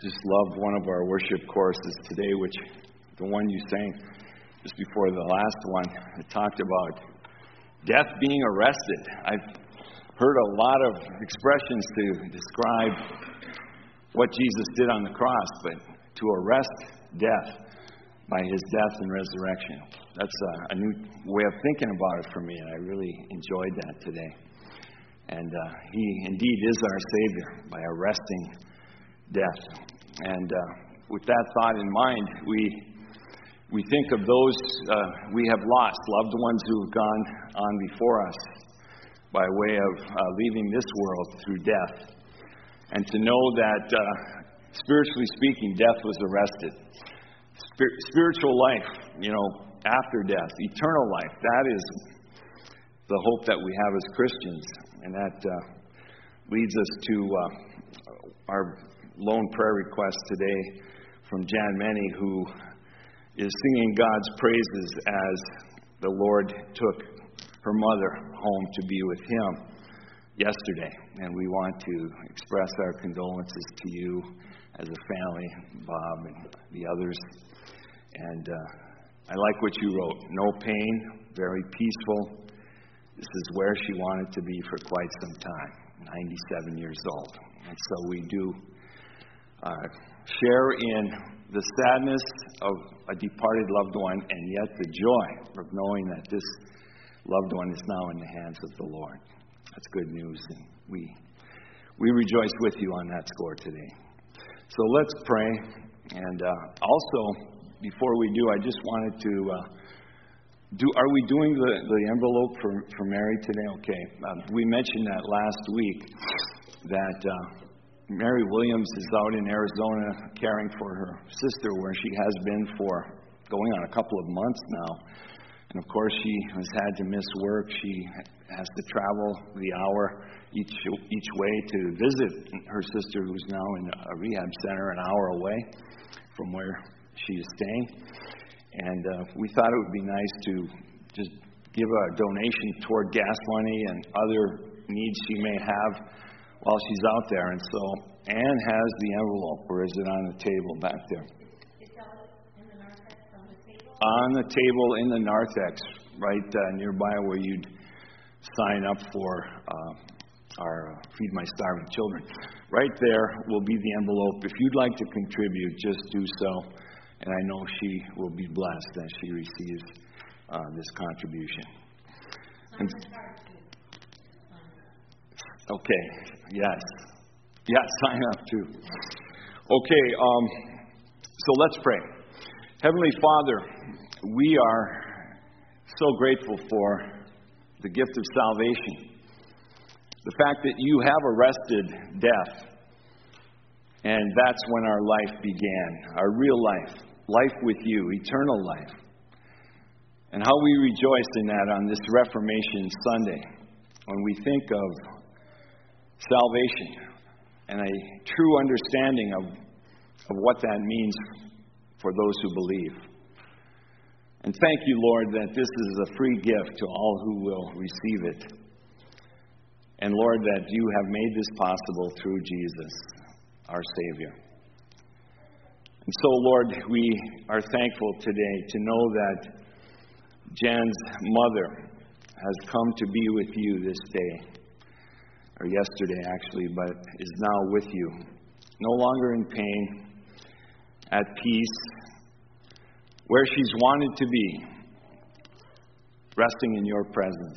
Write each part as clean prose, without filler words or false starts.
Just loved one of our worship choruses today, which the one you sang just before the last one, it talked about death being arrested. I've heard a lot of expressions to describe what Jesus did on the cross, but to arrest death by his death and resurrection. That's a new way of thinking about it for me, and I really enjoyed that today. And he indeed is our Savior by arresting death. And with that thought in mind, we think of those we have lost, loved ones who have gone on before us by way of leaving this world through death. And to know that, spiritually speaking, death was arrested. Spiritual life, after death, eternal life, that is the hope that we have as Christians. And that leads us to our lone prayer request today from Jan Meny, who is singing God's praises as the Lord took her mother home to be with him yesterday. And we want to express our condolences to you as a family, Bob and the others. And I like what you wrote. No pain, very peaceful. This is where she wanted to be for quite some time, 97 years old. And so we do share in the sadness of a departed loved one, and yet the joy of knowing that this loved one is now in the hands of the Lord. That's good news, and we rejoice with you on that score today. So let's pray. And also, before we do, I just wanted to are we doing the envelope for Mary today? Okay. We mentioned that last week, that Mary Williams is out in Arizona caring for her sister, where she has been for going on a couple of months now. And of course, she has had to miss work. She has to travel the hour each way to visit her sister, who's now in a rehab center an hour away from where she is staying. And we thought it would be nice to just give a donation toward gas money and other needs she may have while she's out there. And so Ann has the envelope, or is it on the table back there? It's in the narthex on the table? On the table in the narthex, right nearby where you'd sign up for our Feed My Starving Children. Right there will be the envelope. If you'd like to contribute, just do so. And I know she will be blessed as she receives this contribution. And, okay, yes. Yeah, sign up too. Okay, so let's pray. Heavenly Father, we are so grateful for the gift of salvation. The fact that you have arrested death. And that's when our life began, our real life. Life with you, eternal life. And how we rejoice in that on this Reformation Sunday, when we think of salvation and a true understanding of what that means for those who believe. And thank you, Lord, that this is a free gift to all who will receive it. And Lord, that you have made this possible through Jesus, our Savior. And so, Lord, we are thankful today to know that Jan's mother has come to be with you this day, or yesterday actually, but is now with you, no longer in pain, at peace, where she's wanted to be, resting in your presence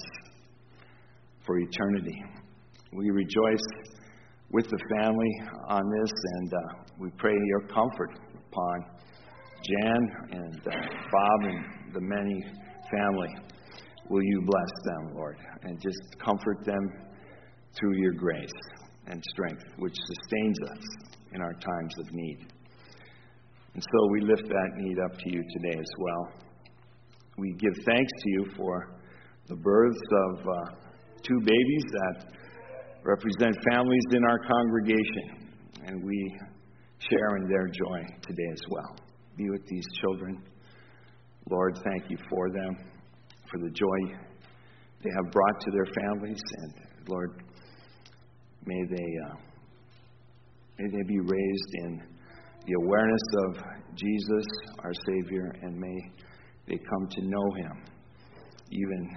for eternity. We rejoice with the family on this, and we pray your comfort upon Jan and Bob and the Meny family. Will you bless them, Lord, and just comfort them through your grace and strength, which sustains us in our times of need. And so we lift that need up to you today as well. We give thanks to you for the births of two babies that represent families in our congregation, and we share in their joy today as well. Be with these children. Lord, thank you for them, for the joy they have brought to their families, and Lord, may they be raised in the awareness of Jesus, our Savior, and may they come to know Him. Even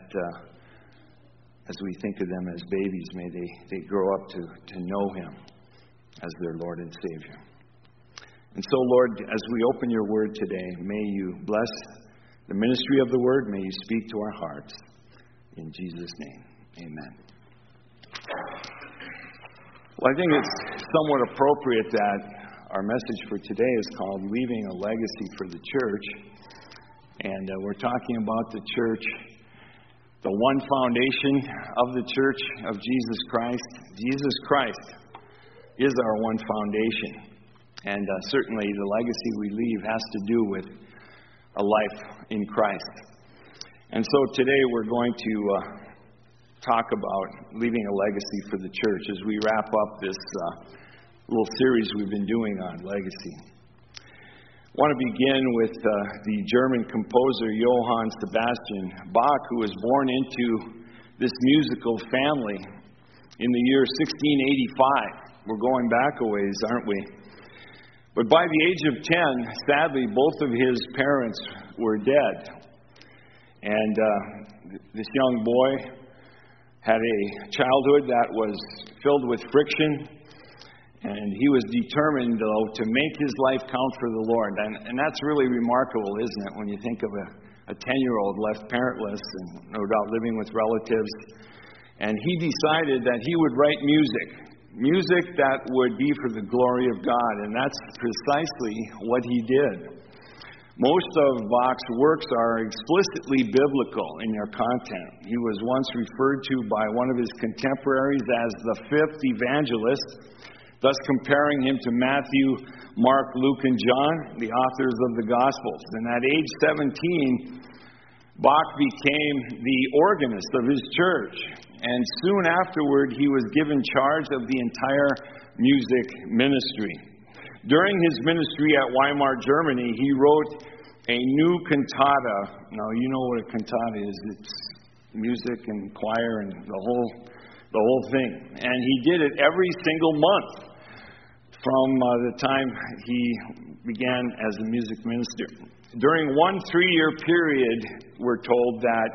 as we think of them as babies, may they grow up to know Him as their Lord and Savior. And so, Lord, as we open your word today, may you bless the ministry of the word. May you speak to our hearts. In Jesus' name, amen. Well, I think it's somewhat appropriate that our message for today is called Leaving a Legacy for the Church. And we're talking about the church, the one foundation of the church of Jesus Christ. Jesus Christ is our one foundation. And certainly the legacy we leave has to do with a life in Christ. And so today we're going to talk about leaving a legacy for the church as we wrap up this little series we've been doing on legacy. I want to begin with the German composer Johann Sebastian Bach, who was born into this musical family in the year 1685. We're going back a ways, aren't we? But by the age of 10, sadly, both of his parents were dead. And this young boy had a childhood that was filled with friction. And he was determined, though, to make his life count for the Lord. And that's really remarkable, isn't it, when you think of a 10-year-old left parentless and no doubt living with relatives. And he decided that he would write music that would be for the glory of God. And that's precisely what he did. Most of Bach's works are explicitly biblical in their content. He was once referred to by one of his contemporaries as the fifth evangelist, thus comparing him to Matthew, Mark, Luke, and John, the authors of the Gospels. And at age 17, Bach became the organist of his church. And soon afterward, he was given charge of the entire music ministry. During his ministry at Weimar, Germany, he wrote a new cantata. Now, you know what a cantata is. It's music and choir and the whole thing. And he did it every single month from the time he began as a music minister. During one 3-year period, we're told that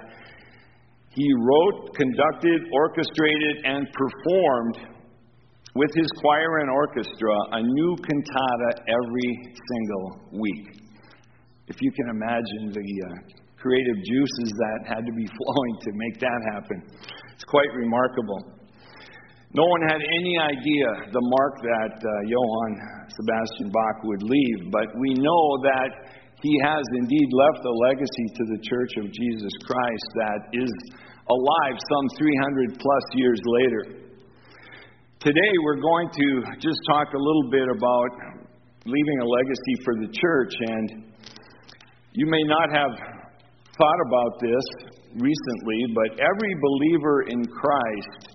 he wrote, conducted, orchestrated, and performed with his choir and orchestra a new cantata every single week. If you can imagine the creative juices that had to be flowing to make that happen. It's quite remarkable. No one had any idea the mark that Johann Sebastian Bach would leave, but we know that he has indeed left a legacy to the Church of Jesus Christ that is alive some 300 plus years later. Today we're going to just talk a little bit about leaving a legacy for the church, and you may not have thought about this recently, but every believer in Christ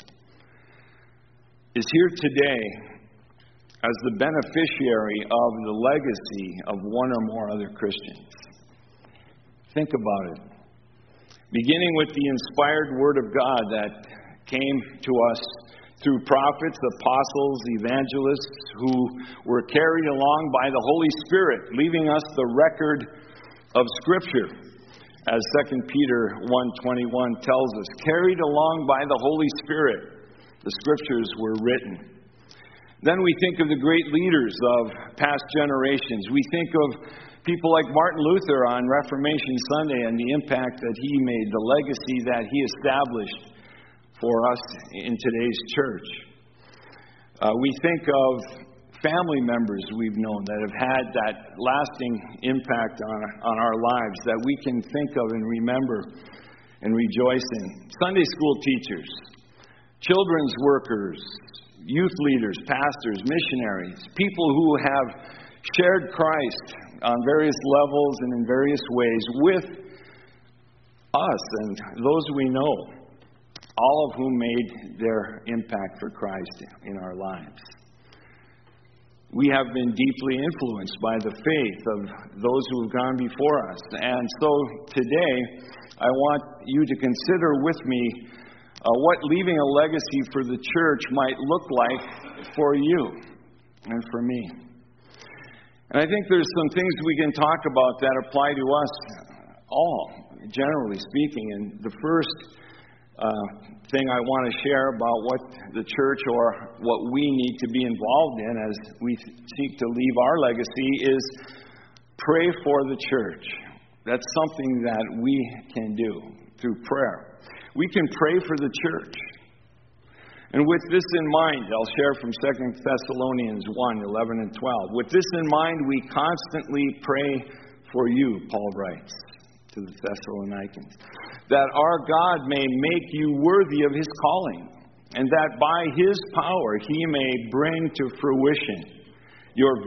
is here today as the beneficiary of the legacy of one or more other Christians. Think about it. Beginning with the inspired Word of God that came to us through prophets, apostles, evangelists who were carried along by the Holy Spirit, leaving us the record of Scripture, as 2 Peter 1:21 tells us, carried along by the Holy Spirit. The Scriptures were written. Then we think of the great leaders of past generations. We think of people like Martin Luther on Reformation Sunday and the impact that he made, the legacy that he established for us in today's church. We think of family members we've known that have had that lasting impact on our lives that we can think of and remember and rejoice in. Sunday school teachers, children's workers, youth leaders, pastors, missionaries, people who have shared Christ on various levels and in various ways with us and those we know, all of whom made their impact for Christ in our lives. We have been deeply influenced by the faith of those who have gone before us. And so today, I want you to consider with me what leaving a legacy for the church might look like for you and for me. And I think there's some things we can talk about that apply to us all, generally speaking. And the first thing I want to share about what the church or what we need to be involved in as we seek to leave our legacy is pray for the church. That's something that we can do through prayer. We can pray for the church. And with this in mind, I'll share from 2 Thessalonians 1, 11 and 12. With this in mind, we constantly pray for you, Paul writes to the Thessalonians, that our God may make you worthy of his calling, and that by his power he may bring to fruition your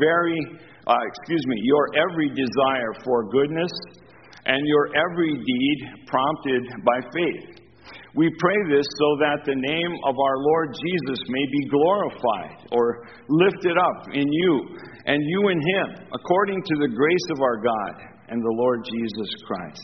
every desire for goodness and your every deed prompted by faith. We pray this so that the name of our Lord Jesus may be glorified or lifted up in you and you in him, according to the grace of our God and the Lord Jesus Christ.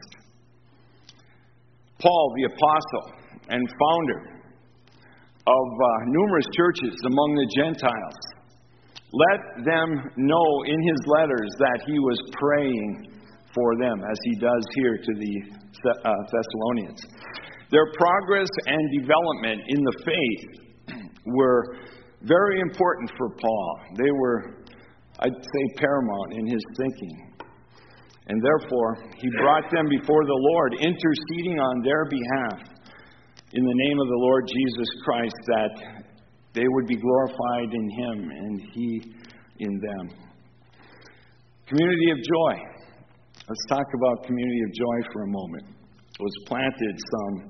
Paul, the apostle and founder of numerous churches among the Gentiles, let them know in his letters that he was praying for them, as he does here to the Thessalonians. Their progress and development in the faith were very important for Paul. They were, I'd say, paramount in his thinking. And therefore, he brought them before the Lord, interceding on their behalf in the name of the Lord Jesus Christ, that they would be glorified in him and he in them. Community of Joy. Let's talk about Community of Joy for a moment. It was planted some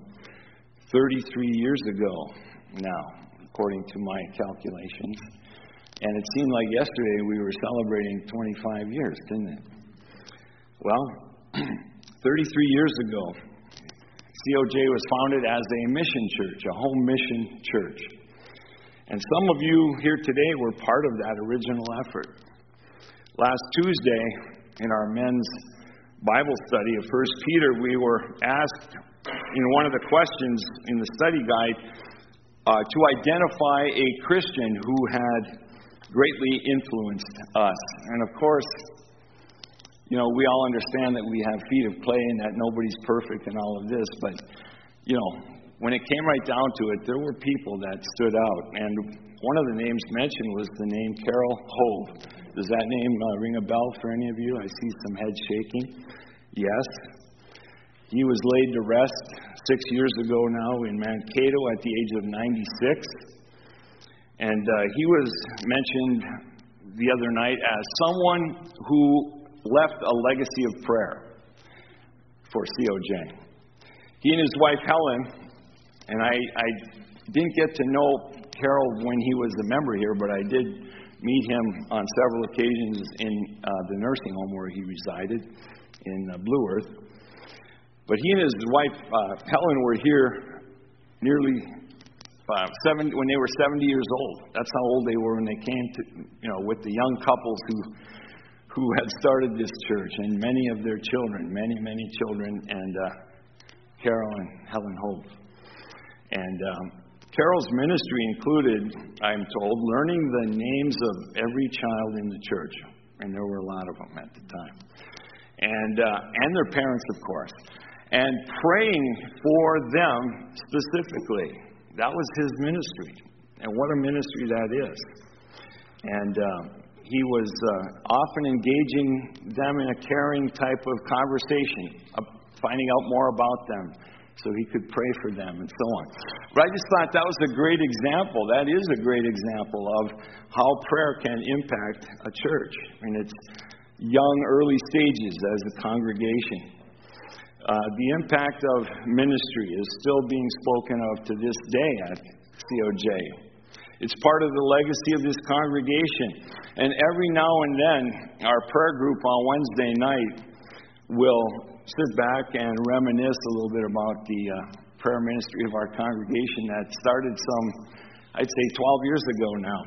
33 years ago now, according to my calculations. And it seemed like yesterday we were celebrating 25 years, didn't it? Well, 33 years ago, COJ was founded as a mission church, a home mission church. And some of you here today were part of that original effort. Last Tuesday, in our men's Bible study of 1 Peter, we were asked in one of the questions in the study guide to identify a Christian who had greatly influenced us. And of course, you know, we all understand that we have feet of clay and that nobody's perfect and all of this, but, you know, when it came right down to it, there were people that stood out. And one of the names mentioned was the name Carol Hove. Does that name ring a bell for any of you? I see some head shaking. Yes. He was laid to rest 6 years ago now in Mankato at the age of 96. And he was mentioned the other night as someone who left a legacy of prayer for COJ. He and his wife Helen, and I didn't get to know Carol when he was a member here, but I did meet him on several occasions in the nursing home where he resided in Blue Earth. But he and his wife Helen were here nearly when they were 70 years old. That's how old they were when they came to, you know, with the young couples who had started this church, and many of their children, many children, and Carol and Helen Hope. And Carol's ministry included, I'm told, learning the names of every child in the church, and there were a lot of them at the time, and their parents, of course, and praying for them specifically. That was his ministry, and what a ministry that is. And he was often engaging them in a caring type of conversation, finding out more about them so he could pray for them and so on. But I just thought that was a great example. That is a great example of how prayer can impact a church in its young, early stages as a congregation. The impact of ministry is still being spoken of to this day at COJ. It's part of the legacy of this congregation. And every now and then, our prayer group on Wednesday night will sit back and reminisce a little bit about the prayer ministry of our congregation that started I'd say 12 years ago now,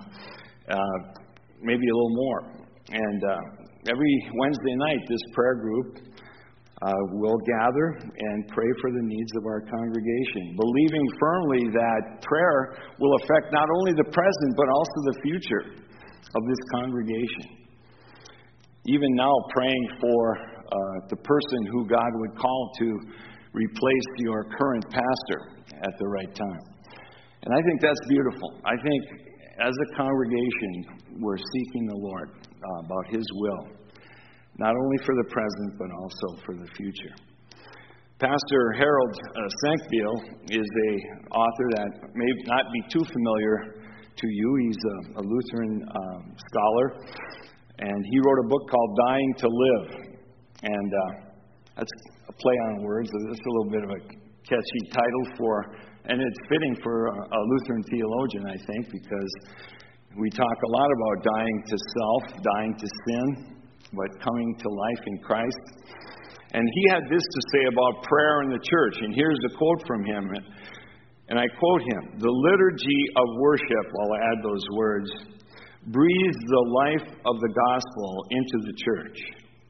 maybe a little more. And every Wednesday night, this prayer group will gather and pray for the needs of our congregation, believing firmly that prayer will affect not only the present, but also the future of this congregation. even now praying for the person who God would call to replace your current pastor at the right time. And I think that's beautiful. I think as a congregation, we're seeking the Lord about His will, not only for the present, but also for the future. Pastor Harold Senkbeil is an author that may not be too familiar to you. He's a Lutheran scholar, and he wrote a book called Dying to Live. And that's a play on words. It's a little bit of a catchy title and it's fitting for a Lutheran theologian, I think, because we talk a lot about dying to self, dying to sin, but coming to life in Christ. And he had this to say about prayer in the church, and here's a quote from him, and I quote him: "The liturgy of worship," I'll add those words, "breathes the life of the gospel into the church.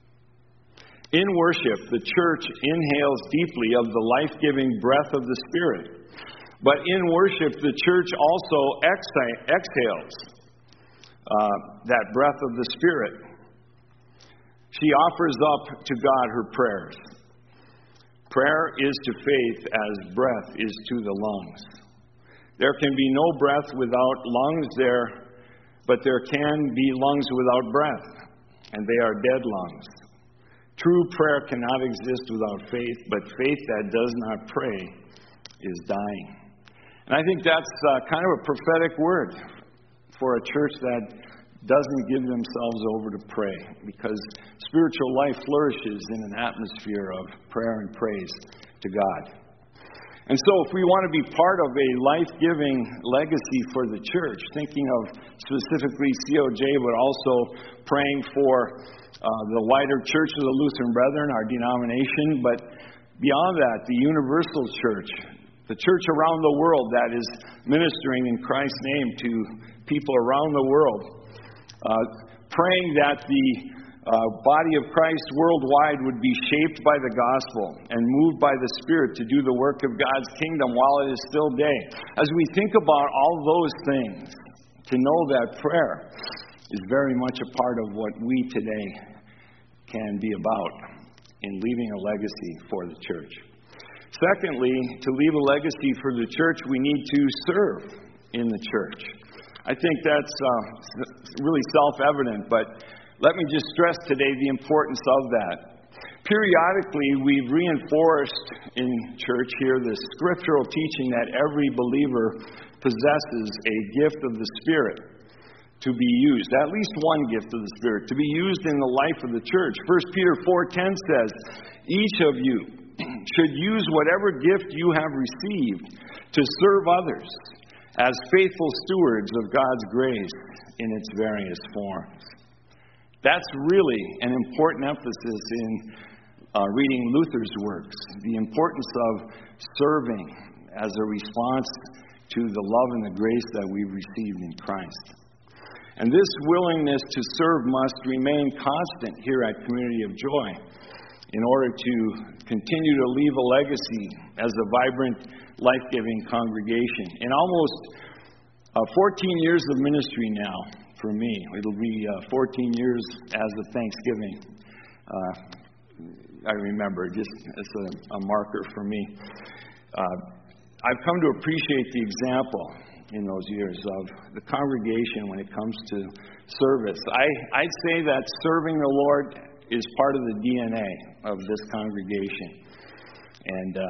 In worship, the church inhales deeply of the life-giving breath of the Spirit. But in worship, the church also exhales that breath of the Spirit. She offers up to God her prayers. Prayer is to faith as breath is to the lungs. There can be no breath without lungs but there can be lungs without breath, and they are dead lungs. True prayer cannot exist without faith, but faith that does not pray is dying." And I think that's kind of a prophetic word for a church that doesn't give themselves over to pray, because spiritual life flourishes in an atmosphere of prayer and praise to God. And so if we want to be part of a life-giving legacy for the church, thinking of specifically COJ, but also praying for the wider Church of the Lutheran Brethren, our denomination, but beyond that, the universal church, the church around the world that is ministering in Christ's name to people around the world, praying that the body of Christ worldwide would be shaped by the gospel and moved by the Spirit to do the work of God's kingdom while it is still day. As we think about all those things, to know that prayer is very much a part of what we today can be about in leaving a legacy for the church. Secondly, to leave a legacy for the church, we need to serve in the church. I think that's really self-evident, but let me just stress today the importance of that. Periodically, we've reinforced in church here the scriptural teaching that every believer possesses a gift of the Spirit to be used, at least one gift of the Spirit, to be used in the life of the church. 1 Peter 4:10 says, "Each of you should use whatever gift you have received to serve others as faithful stewards of God's grace in its various forms." That's really an important emphasis in reading Luther's works, the importance of serving as a response to the love and the grace that we've received in Christ. And this willingness to serve must remain constant here at Community of Joy in order to continue to leave a legacy as a vibrant, life-giving congregation. In almost 14 years of ministry now, for me, it'll be 14 years as of Thanksgiving. I remember, just as a marker for me. I've come to appreciate the example in those years of the congregation when it comes to service. I'd say that serving the Lord is part of the DNA of this congregation. And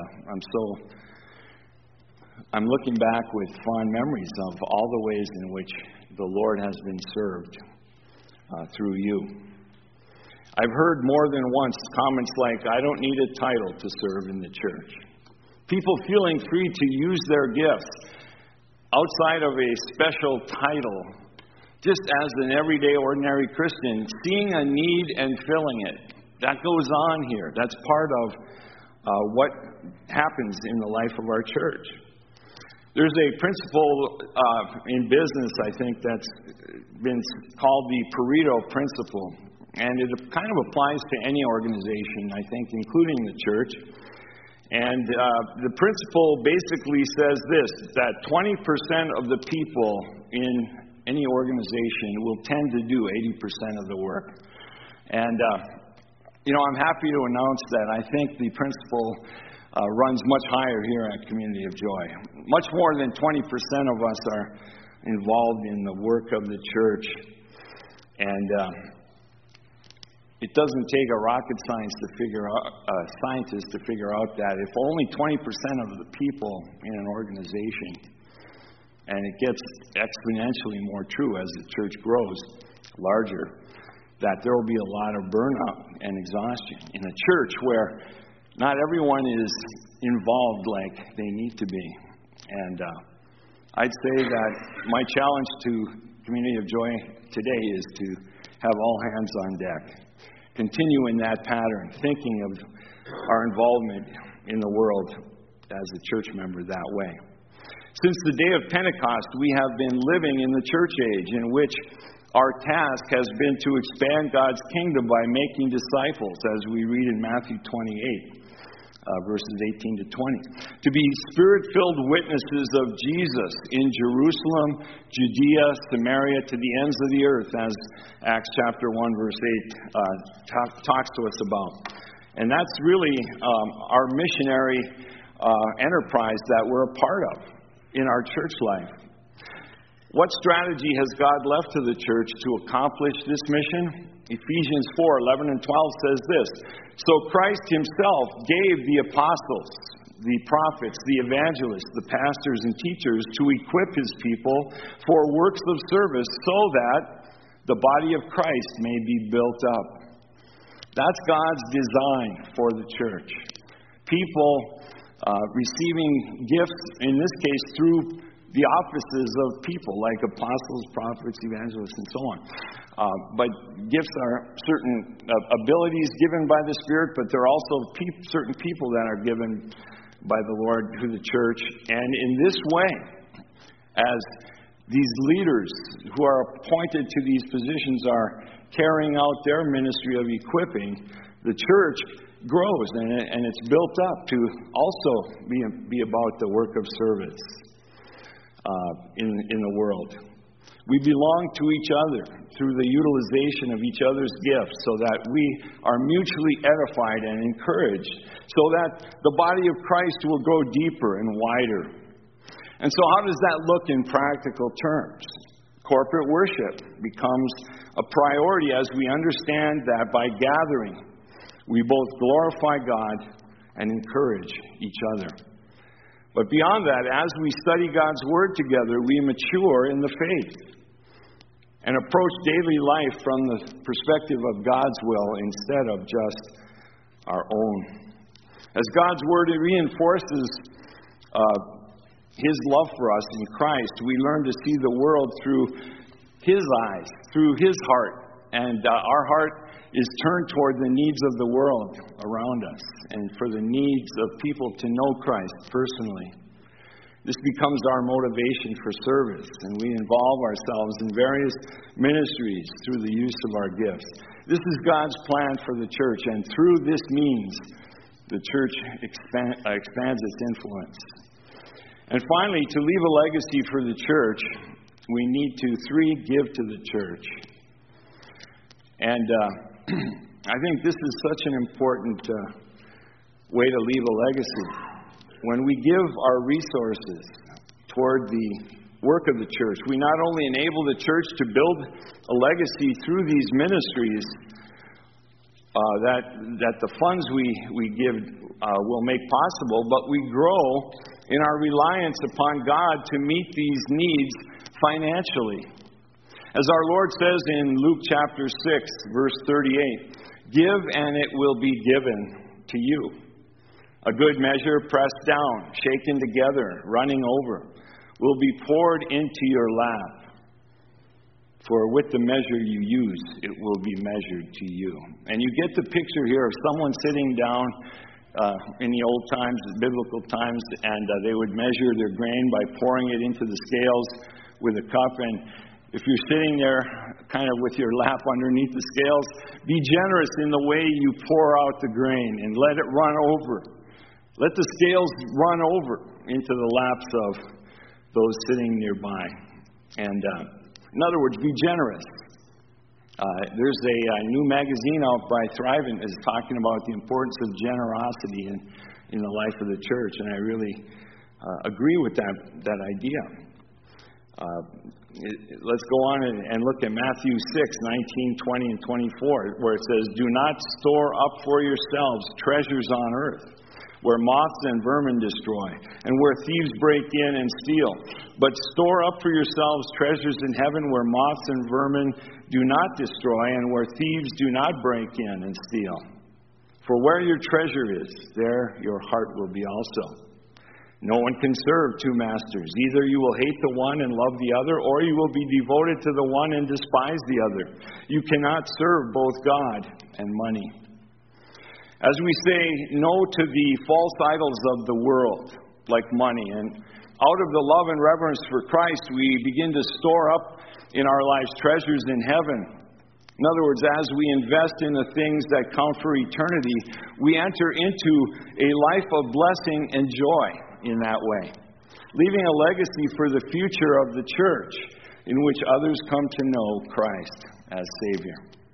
I'm looking back with fond memories of all the ways in which the Lord has been served through you. I've heard more than once comments like, "I don't need a title to serve in the church." People feeling free to use their gifts outside of a special title, just as an everyday, ordinary Christian, seeing a need and filling it. That goes on here. That's part of what happens in the life of our church. There's a principle in business, I think, that's been called the Pareto principle. And it kind of applies to any organization, I think, including the church. And the principle basically says this, that 20% of the people in any organization will tend to do 80% of the work. And, I'm happy to announce that I think the principal runs much higher here at Community of Joy. Much more than 20% of us are involved in the work of the church. And it doesn't take a rocket scientist to figure out that if only 20% of the people in an organization, and it gets exponentially more true as the church grows larger, that there will be a lot of burnout and exhaustion in a church where not everyone is involved like they need to be. And I'd say that my challenge to Community of Joy today is to have all hands on deck. Continue in that pattern, thinking of our involvement in the world as a church member that way. Since the day of Pentecost, we have been living in the church age in which our task has been to expand God's kingdom by making disciples, as we read in Matthew 28. Verses 18 to 20. To be Spirit-filled witnesses of Jesus in Jerusalem, Judea, Samaria, to the ends of the earth, as Acts chapter 1, verse 8 talks to us about. And that's really our missionary enterprise that we're a part of in our church life. What strategy has God left to the church to accomplish this mission? Ephesians 4:11 and 12 says this: So Christ himself gave the apostles, the prophets, the evangelists, the pastors and teachers to equip his people for works of service so that the body of Christ may be built up. That's God's design for the church. People receiving gifts, in this case through the offices of people like apostles, prophets, evangelists, and so on. But gifts are certain abilities given by the Spirit, but there are also certain people that are given by the Lord to the church. And in this way, as these leaders who are appointed to these positions are carrying out their ministry of equipping, the church grows and it's built up to also be about the work of service. In the world. We belong to each other through the utilization of each other's gifts so that we are mutually edified and encouraged so that the body of Christ will go deeper and wider. And so how does that look in practical terms? Corporate worship becomes a priority as we understand that by gathering, we both glorify God and encourage each other. But beyond that, as we study God's Word together, we mature in the faith and approach daily life from the perspective of God's will instead of just our own. As God's Word reinforces His love for us in Christ, we learn to see the world through His eyes, through His heart. And our heart is turned toward the needs of the world around us and for the needs of people to know Christ personally. This becomes our motivation for service, and we involve ourselves in various ministries through the use of our gifts. This is God's plan for the church, and through this means, the church expands its influence. And finally, to leave a legacy for the church, we need to, 3, give to the church. And I think this is such an important way to leave a legacy. When we give our resources toward the work of the church, we not only enable the church to build a legacy through these ministries that the funds we give will make possible, but we grow in our reliance upon God to meet these needs financially. As our Lord says in Luke chapter 6, verse 38, "Give and it will be given to you. A good measure pressed down, shaken together, running over, will be poured into your lap. For with the measure you use, it will be measured to you." And you get the picture here of someone sitting down in the old times, the biblical times, and they would measure their grain by pouring it into the scales with a cup. And if you're sitting there kind of with your lap underneath the scales, be generous in the way you pour out the grain and let it run over. Let the scales run over into the laps of those sitting nearby. And in other words, be generous. There's a new magazine out by Thrivent is talking about the importance of generosity in the life of the church, and I really agree with that idea. Let's go on and look at Matthew 6, 19, 20, and 24, where it says, "Do not store up for yourselves treasures on earth, where moths and vermin destroy, and where thieves break in and steal. But store up for yourselves treasures in heaven, where moths and vermin do not destroy, and where thieves do not break in and steal. For where your treasure is, there your heart will be also. No one can serve two masters. Either you will hate the one and love the other, or you will be devoted to the one and despise the other. You cannot serve both God and money." As we say no to the false idols of the world, like money, and out of the love and reverence for Christ, we begin to store up in our lives treasures in heaven. In other words, as we invest in the things that count for eternity, we enter into a life of blessing and joy in that way, leaving a legacy for the future of the church in which others come to know Christ as Savior.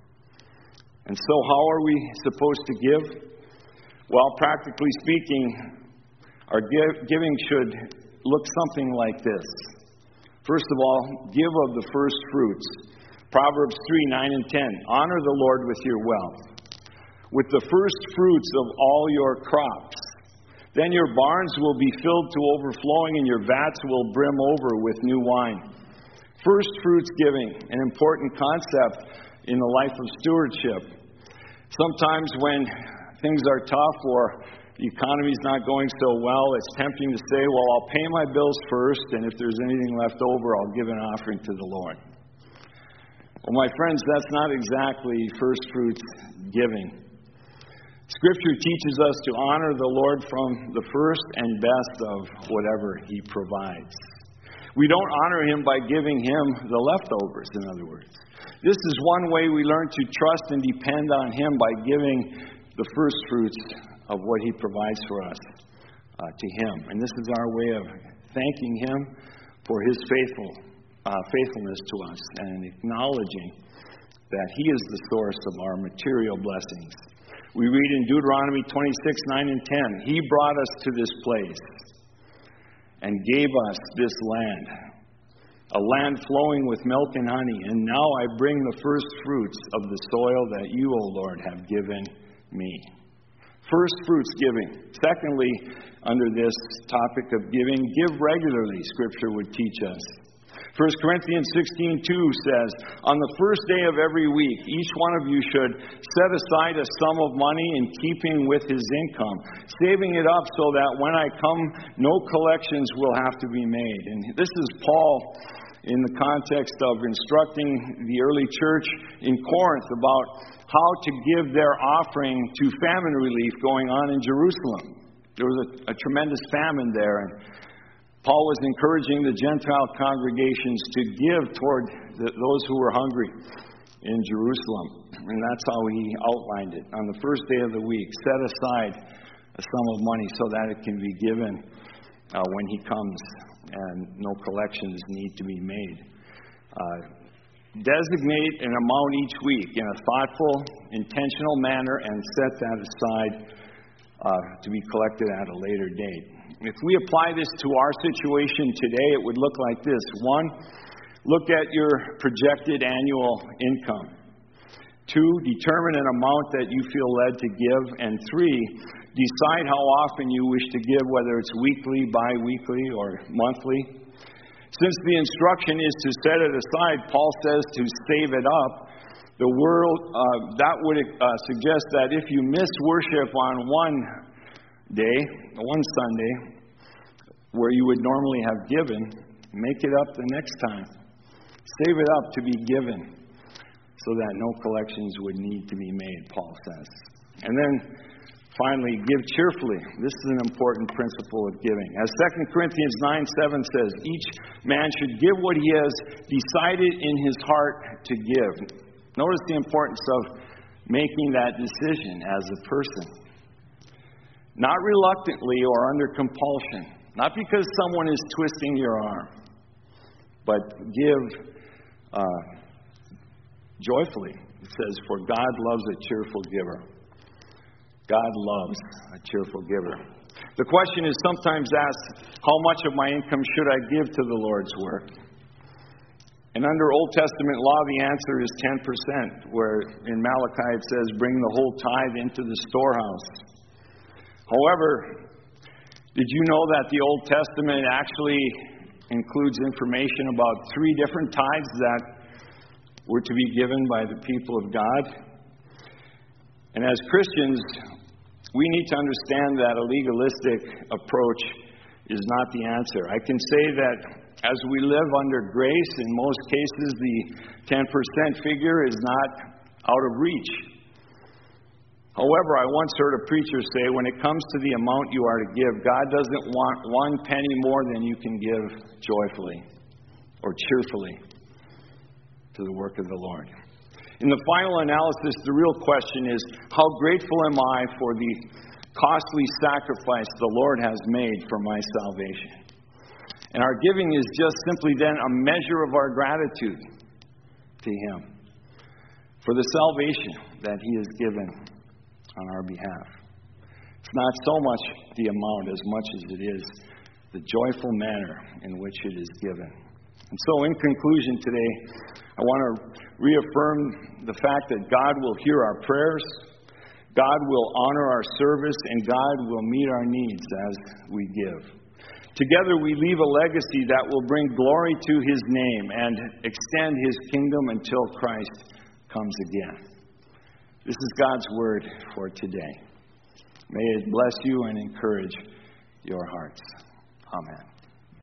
And so how are we supposed to give? Well, practically speaking, our giving should look something like this. First of all, give of the first fruits. Proverbs 3, 9, and 10. Honor the Lord with your wealth, with the first fruits of all your crops. Then your barns will be filled to overflowing, and your vats will brim over with new wine. First fruits giving, an important concept in the life of stewardship. Sometimes when things are tough or the economy's not going so well, it's tempting to say, well, I'll pay my bills first, and if there's anything left over, I'll give an offering to the Lord. Well, my friends, that's not exactly first fruits giving. Scripture teaches us to honor the Lord from the first and best of whatever He provides. We don't honor Him by giving Him the leftovers, in other words. This is one way we learn to trust and depend on Him, by giving the first fruits of what He provides for us to Him. And this is our way of thanking Him for His faithfulness to us, and acknowledging that He is the source of our material blessings. We read in Deuteronomy 26, 9 and 10, He brought us to this place and gave us this land, a land flowing with milk and honey. And now I bring the first fruits of the soil that you, O Lord, have given me. First fruits giving. Secondly, under this topic of giving, give regularly, Scripture would teach us. 1 Corinthians 16:2 says, "On the first day of every week, each one of you should set aside a sum of money in keeping with his income, saving it up so that when I come, no collections will have to be made." And this is Paul in the context of instructing the early church in Corinth about how to give their offering to famine relief going on in Jerusalem. There was a tremendous famine there, and Paul was encouraging the Gentile congregations to give toward those who were hungry in Jerusalem. And that's how he outlined it. On the first day of the week, set aside a sum of money so that it can be given when he comes, and no collections need to be made. Designate an amount each week in a thoughtful, intentional manner, and set that aside to be collected at a later date. If we apply this to our situation today, it would look like this. 1, look at your projected annual income. 2, determine an amount that you feel led to give. And 3, decide how often you wish to give, whether it's weekly, bi-weekly, or monthly. Since the instruction is to set it aside, Paul says to save it up. The world, that would suggest that if you miss worship on one Sunday, where you would normally have given, make it up the next time. Save it up to be given, so that no collections would need to be made, Paul says. And then, finally, give cheerfully. This is an important principle of giving. As 2 Corinthians 9:7 says, each man should give what he has decided in his heart to give. Notice the importance of making that decision as a person. Not reluctantly or under compulsion. Not because someone is twisting your arm. But give joyfully. It says, for God loves a cheerful giver. God loves a cheerful giver. The question is sometimes asked, how much of my income should I give to the Lord's work? And under Old Testament law, the answer is 10%, where in Malachi it says, bring the whole tithe into the storehouse. However, did you know that the Old Testament actually includes information about 3 different tithes that were to be given by the people of God? And as Christians, we need to understand that a legalistic approach is not the answer. I can say that as we live under grace, in most cases the 10% figure is not out of reach. However, I once heard a preacher say, when it comes to the amount you are to give, God doesn't want 1 penny more than you can give joyfully or cheerfully to the work of the Lord. In the final analysis, the real question is, how grateful am I for the costly sacrifice the Lord has made for my salvation? And our giving is just simply then a measure of our gratitude to Him for the salvation that He has given on our behalf. It's not so much the amount as much as it is the joyful manner in which it is given. And so in conclusion today, I want to reaffirm the fact that God will hear our prayers, God will honor our service, and God will meet our needs as we give. Together we leave a legacy that will bring glory to His name and extend His kingdom until Christ comes again. This is God's word for today. May it bless you and encourage your hearts. Amen.